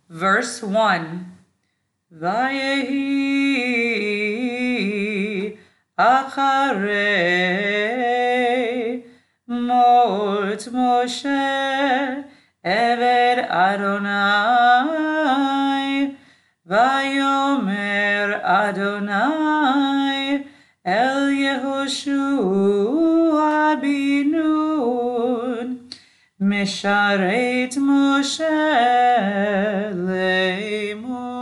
Verse 1. Vayehi acharei mot Moshe eved Adonai vayomer Adonai el Yehoshua bin Nun Misharet Moshe lemor.